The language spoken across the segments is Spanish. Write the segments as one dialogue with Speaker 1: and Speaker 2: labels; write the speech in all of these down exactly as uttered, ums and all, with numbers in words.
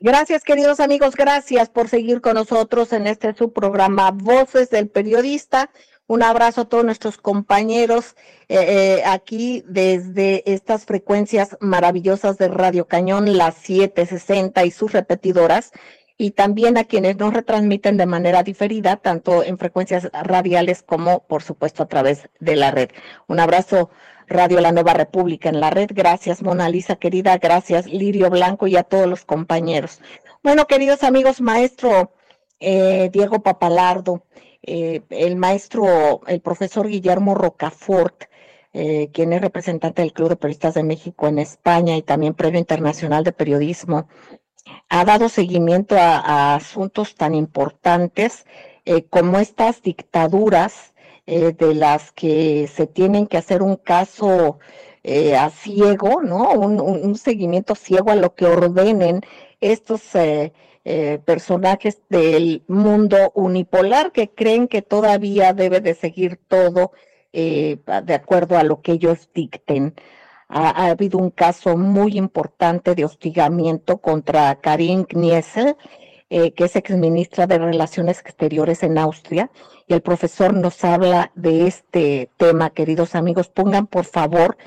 Speaker 1: Gracias, queridos amigos, gracias por seguir con nosotros en este subprograma Voces del Periodista. Un abrazo a todos nuestros compañeros eh, eh, aquí desde estas frecuencias maravillosas de Radio Cañón, las siete sesenta y sus repetidoras, y también a quienes nos retransmiten de manera diferida, tanto en frecuencias radiales como, por supuesto, a través de la red. Un abrazo, Radio La Nueva República en la red. Gracias, Mona Lisa, querida. Gracias, Lirio Blanco, y a todos los compañeros. Bueno, queridos amigos, maestro eh, Diego Papalardo, eh, el maestro, el profesor Guillermo Rocafort, eh, quien es representante del Club de Periodistas de México en España y también Premio Internacional de Periodismo, ha dado seguimiento a, a asuntos tan importantes eh, como estas dictaduras eh, de las que se tienen que hacer un caso eh, a ciego, ¿no? Un, un, un seguimiento ciego a lo que ordenen estos eh, eh, personajes del mundo unipolar que creen que todavía debe de seguir todo eh, de acuerdo a lo que ellos dicten. Ha, ha habido un caso muy importante de hostigamiento contra Karin Kniesel, eh, que es exministra de Relaciones Exteriores en Austria, y el profesor nos habla de este tema, queridos amigos. Pongan, por favor,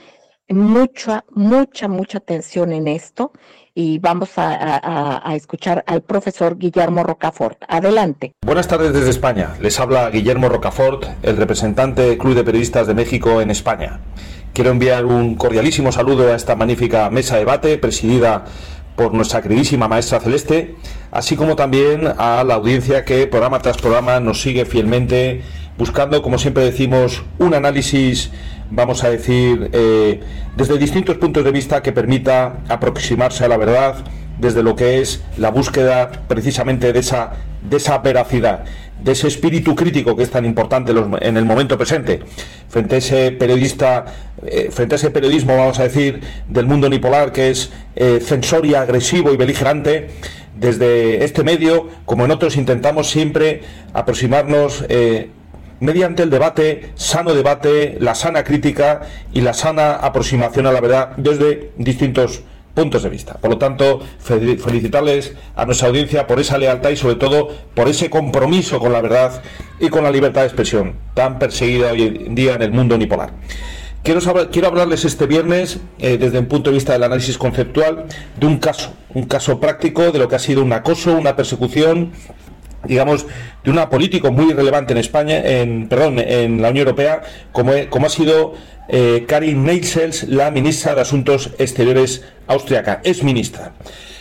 Speaker 1: mucha, mucha, mucha atención en esto, y vamos a, a, a escuchar al profesor Guillermo Rocafort. Adelante.
Speaker 2: Buenas tardes desde España. Les habla Guillermo Rocafort, el representante del Club de Periodistas de México en España. Quiero enviar un cordialísimo saludo a esta magnífica mesa de debate presidida por nuestra queridísima maestra Celeste, así como también a la audiencia que programa tras programa nos sigue fielmente, buscando, como siempre decimos, un análisis, vamos a decir, eh, desde distintos puntos de vista que permita aproximarse a la verdad desde lo que es la búsqueda precisamente de esa, de esa veracidad, de ese espíritu crítico que es tan importante en el momento presente, frente a ese periodista, eh, frente a ese periodismo, vamos a decir, del mundo unipolar, que es eh, censorio, agresivo y beligerante. Desde este medio, como en otros, intentamos siempre aproximarnos eh, mediante el debate, sano debate, la sana crítica y la sana aproximación a la verdad desde distintos puntos de vista. Por lo tanto, felicitarles a nuestra audiencia por esa lealtad y sobre todo por ese compromiso con la verdad y con la libertad de expresión tan perseguida hoy en día en el mundo unipolar. Quiero, saber, quiero hablarles este viernes, eh, desde un punto de vista del análisis conceptual, de un caso, un caso práctico de lo que ha sido un acoso, una persecución, digamos, de una política muy relevante en España, en perdón, en la Unión Europea, como, como ha sido eh, Karin Kniesel, la ministra de Asuntos Exteriores austriaca, es ministra.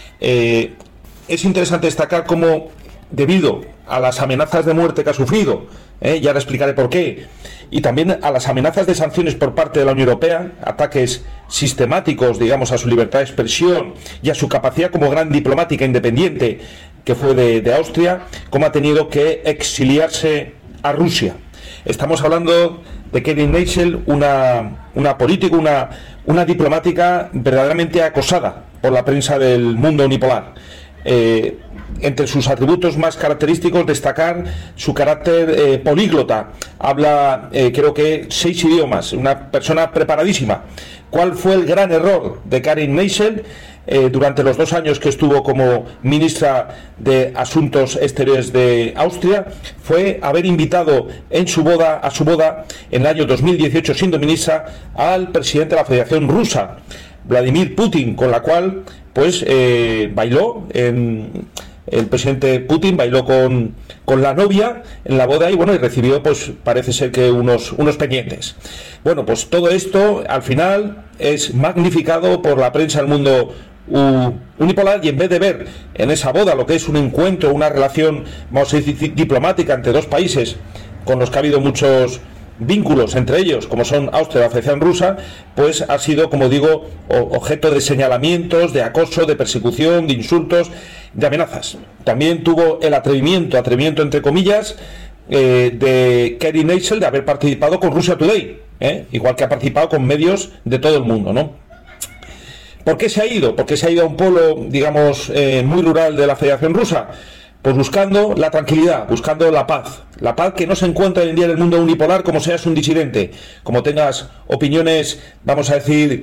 Speaker 2: Eh, es interesante destacar cómo, debido a las amenazas de muerte que ha sufrido, eh, ya le explicaré por qué, y también a las amenazas de sanciones por parte de la Unión Europea, ataques sistemáticos, digamos, a su libertad de expresión y a su capacidad como gran diplomática independiente que fue de, de Austria, cómo ha tenido que exiliarse a Rusia. Estamos hablando de Karin Kniesel, una, una política, una, una diplomática verdaderamente acosada por la prensa del mundo unipolar. Eh, entre sus atributos más característicos, destacar su carácter eh, políglota. Habla, eh, creo que, seis idiomas, una persona preparadísima. ¿Cuál fue el gran error de Karin Kniesel eh, durante los dos años que estuvo como ministra de Asuntos Exteriores de Austria? Fue haber invitado en su boda, a su boda, en el año dos mil dieciocho, siendo ministra, al presidente de la Federación Rusa, Vladimir Putin, con la cual pues eh, bailó en, el presidente Putin bailó con, con la novia en la boda y bueno, y recibió, pues parece ser que unos, unos pendientes. Bueno, pues todo esto al final es magnificado por la prensa del mundo uh, unipolar, y en vez de ver en esa boda lo que es un encuentro, una relación, vamos a decir, diplomática entre dos países con los que ha habido muchos vínculos entre ellos, como son Austria y la Federación Rusa, pues ha sido, como digo, objeto de señalamientos, de acoso, de persecución, de insultos, de amenazas. También tuvo el atrevimiento, atrevimiento entre comillas, eh, de Karin Kniesel de haber participado con Russia Today, ¿eh? igual que ha participado con medios de todo el mundo, ¿no? ¿Por qué se ha ido? ¿Por qué se ha ido a un polo, digamos, eh, muy rural de la Federación Rusa? Pues buscando la tranquilidad, buscando la paz. La paz que no se encuentra hoy en día en el mundo unipolar, como seas un disidente, como tengas opiniones, vamos a decir,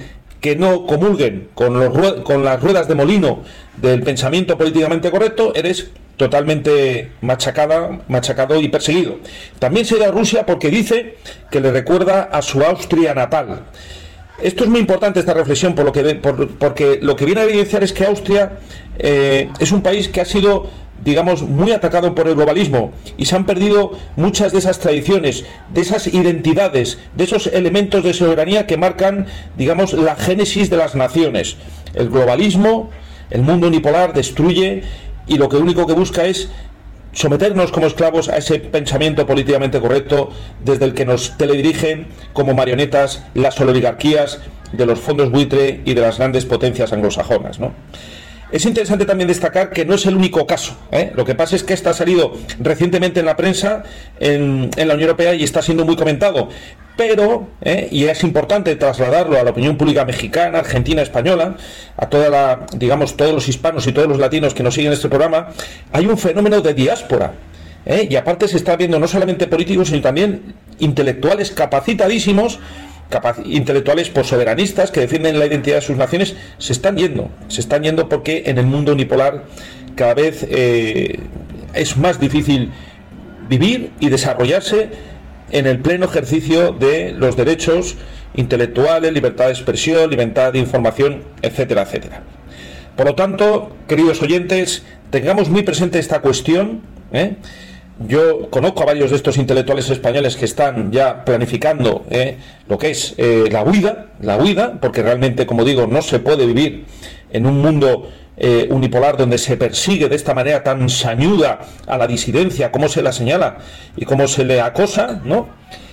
Speaker 2: que no comulguen con, los, con las ruedas de molino del pensamiento políticamente correcto, eres totalmente machacada, machacado y perseguido. También se da a Rusia porque dice que le recuerda a su Austria natal. Esto es muy importante, esta reflexión, por lo que, por, porque lo que viene a evidenciar es que Austria eh, es un país que ha sido, digamos, muy atacado por el globalismo y se han perdido muchas de esas tradiciones, de esas identidades, de esos elementos de soberanía que marcan, digamos, la génesis de las naciones. El globalismo, el mundo unipolar destruye y lo que único que busca es someternos como esclavos a ese pensamiento políticamente correcto desde el que nos teledirigen como marionetas las oligarquías de los fondos buitre y de las grandes potencias anglosajonas, ¿no? Es interesante también destacar que no es el único caso, ¿eh? Lo que pasa es que esto ha salido recientemente en la prensa en, en la Unión Europea y está siendo muy comentado, pero, ¿eh? y es importante trasladarlo a la opinión pública mexicana, argentina, española, a toda la, digamos, todos los hispanos y todos los latinos que nos siguen este programa, hay un fenómeno de diáspora, ¿eh? Y aparte se está viendo no solamente políticos, sino también intelectuales capacitadísimos, Capaz, intelectuales possoberanistas que defienden la identidad de sus naciones, se están yendo, se están yendo porque en el mundo unipolar cada vez eh, es más difícil vivir y desarrollarse en el pleno ejercicio de los derechos intelectuales, libertad de expresión, libertad de información, etcétera, etcétera. Por lo tanto, queridos oyentes, tengamos muy presente esta cuestión, ¿eh? Yo conozco a varios de estos intelectuales españoles que están ya planificando eh, lo que es eh, la huida, la huida, porque realmente, como digo, no se puede vivir en un mundo eh, unipolar donde se persigue de esta manera tan sañuda a la disidencia, como se la señala y cómo se le acosa, ¿no?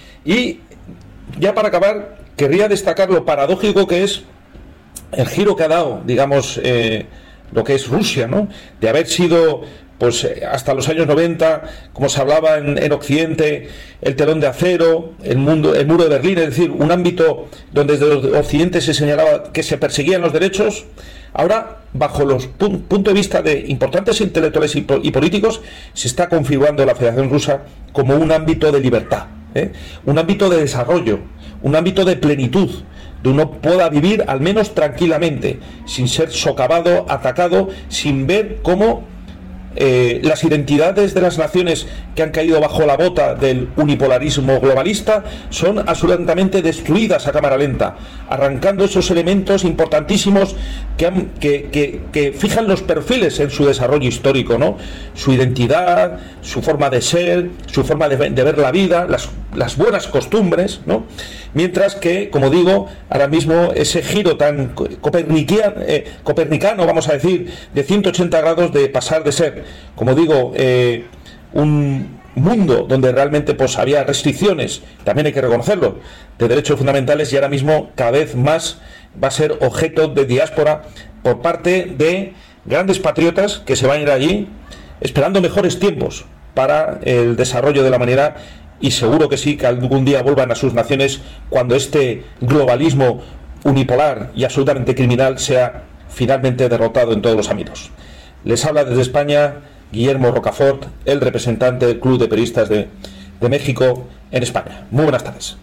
Speaker 2: Y ya para acabar, querría destacar lo paradójico que es el giro que ha dado, digamos, eh, lo que es Rusia, ¿no? De haber sido, pues hasta los años noventa, como se hablaba en, en Occidente, el telón de acero, el mundo, el muro de Berlín, es decir, un ámbito donde desde el Occidente se señalaba que se perseguían los derechos. Ahora, bajo los pun punto de vista de importantes intelectuales y, po y políticos, se está configurando la Federación Rusa como un ámbito de libertad, ¿eh? Un ámbito de desarrollo, un ámbito de plenitud, de uno pueda vivir al menos tranquilamente, sin ser socavado, atacado, sin ver cómo Eh, las identidades de las naciones que han caído bajo la bota del unipolarismo globalista son absolutamente destruidas a cámara lenta, arrancando esos elementos importantísimos que, han, que, que, que fijan los perfiles en su desarrollo histórico, ¿no? Su identidad, su forma de ser, su forma de, de ver la vida, las, las buenas costumbres, ¿no? Mientras que, como digo, ahora mismo ese giro tan copernicano, eh, copernicano, vamos a decir, de ciento ochenta grados, de pasar de ser, como digo, eh, un mundo donde realmente pues había restricciones, también hay que reconocerlo, de derechos fundamentales, y ahora mismo cada vez más va a ser objeto de diáspora por parte de grandes patriotas que se van a ir allí esperando mejores tiempos para el desarrollo de la humanidad, y seguro que sí, que algún día vuelvan a sus naciones cuando este globalismo unipolar y absolutamente criminal sea finalmente derrotado en todos los ámbitos. Les habla desde España Guillermo Rocafort, el representante del Club de Periodistas de, de México en España. Muy buenas tardes.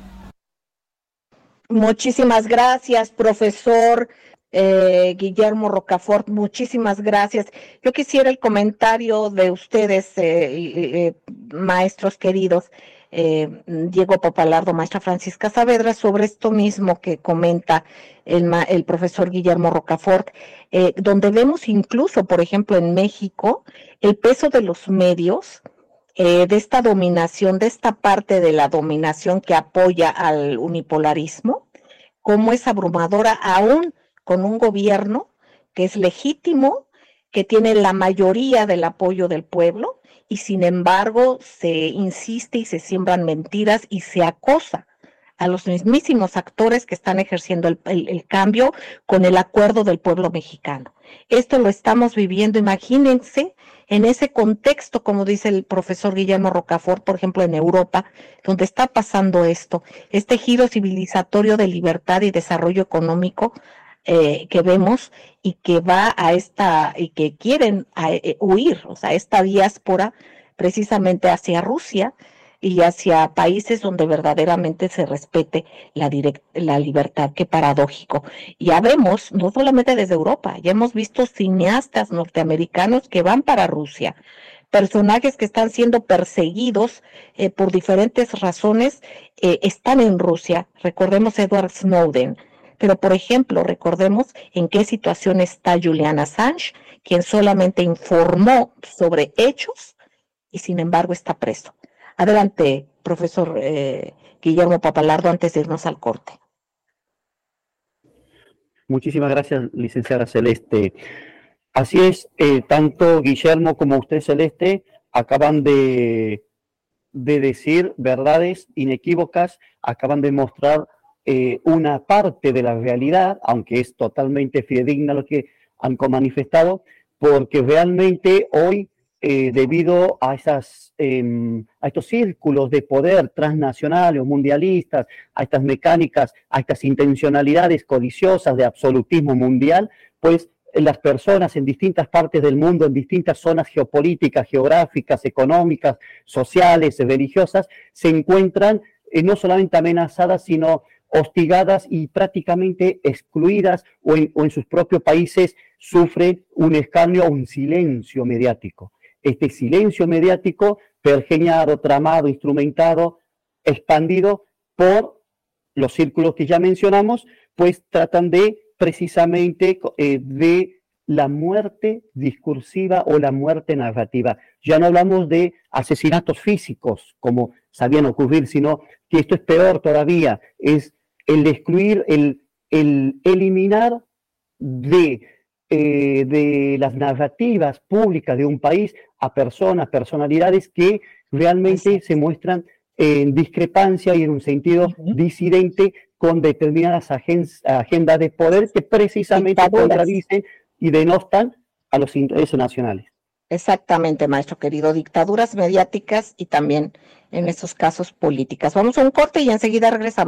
Speaker 1: Muchísimas gracias, profesor eh, Guillermo Rocafort, muchísimas gracias. Yo quisiera el comentario de ustedes, eh, eh, maestros queridos, eh, Diego Papalardo, maestra Francisca Saavedra, sobre esto mismo que comenta el, el profesor Guillermo Rocafort, eh, donde vemos incluso, por ejemplo, en México, el peso de los medios, eh, de esta dominación, de esta parte de la dominación que apoya al unipolarismo, como es abrumadora, aún con un gobierno que es legítimo, que tiene la mayoría del apoyo del pueblo, y sin embargo se insiste y se siembran mentiras y se acosa a los mismísimos actores que están ejerciendo el, el, el cambio con el acuerdo del pueblo mexicano. Esto lo estamos viviendo, imagínense, en ese contexto, como dice el profesor Guillermo Rocafort, por ejemplo, en Europa, donde está pasando esto, este giro civilizatorio de libertad y desarrollo económico eh, que vemos y que va a esta, y que quieren a, eh, huir, o sea, esta diáspora precisamente hacia Rusia, y hacia países donde verdaderamente se respete la, direct, la libertad. Qué paradójico. Ya vemos, no solamente desde Europa, ya hemos visto cineastas norteamericanos que van para Rusia, personajes que están siendo perseguidos eh, por diferentes razones, eh, están en Rusia. Recordemos Edward Snowden. Pero, por ejemplo, recordemos en qué situación está Julian Assange, quien solamente informó sobre hechos y, sin embargo, está preso. Adelante, profesor eh, Guillermo Papalardo, antes de irnos al corte.
Speaker 3: Muchísimas gracias, licenciada Celeste. Así es, eh, tanto Guillermo como usted, Celeste, acaban de, de decir verdades inequívocas, acaban de mostrar Eh, una parte de la realidad, aunque es totalmente fidedigna lo que han manifestado, porque realmente hoy, eh, debido a, esas, eh, a estos círculos de poder transnacionales o mundialistas, a estas mecánicas, a estas intencionalidades codiciosas de absolutismo mundial, pues las personas en distintas partes del mundo, en distintas zonas geopolíticas, geográficas, económicas, sociales, religiosas, se encuentran eh, no solamente amenazadas, sino hostigadas y prácticamente excluidas, o en, o en sus propios países sufren un escarnio o un silencio mediático. Este silencio mediático, pergeñado, tramado, instrumentado, expandido por los círculos que ya mencionamos, pues tratan de precisamente eh, de la muerte discursiva o la muerte narrativa. Ya no hablamos de asesinatos físicos, como sabían ocurrir, sino que esto es peor todavía, es el excluir, el, el eliminar de, eh, de las narrativas públicas de un país a personas, personalidades que realmente Exacto. se muestran en discrepancia y en un sentido uh-huh. disidente con determinadas agendas de poder que precisamente Dictaduras. contradicen y denostan a los intereses nacionales.
Speaker 1: Exactamente, maestro querido, dictaduras mediáticas y también en estos casos políticas. Vamos a un corte y enseguida regresamos.